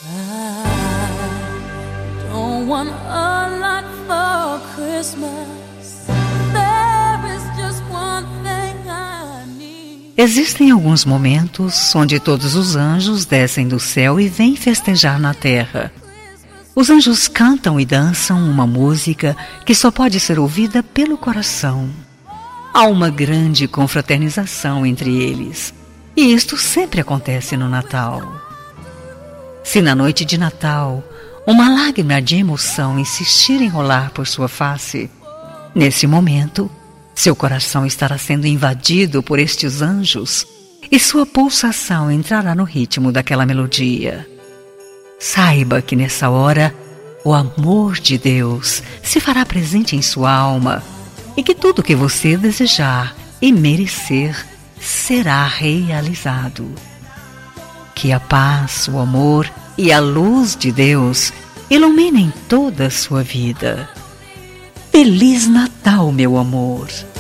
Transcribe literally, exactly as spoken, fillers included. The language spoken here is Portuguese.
I don't want a lot for Christmas. There is just one thing I need. Existem alguns momentos onde todos os anjos descem do céu e vêm festejar na terra. Os anjos cantam e dançam uma música que só pode ser ouvida pelo coração. Há uma grande confraternização entre eles, e isto sempre acontece no Natal. Se na noite de Natal uma lágrima de emoção insistir em rolar por sua face, nesse momento, seu coração estará sendo invadido por estes anjos e sua pulsação entrará no ritmo daquela melodia. Saiba que nessa hora o amor de Deus se fará presente em sua alma e que tudo que você desejar e merecer será realizado. Que a paz, o amor e a luz de Deus iluminem toda a sua vida. Feliz Natal, meu amor!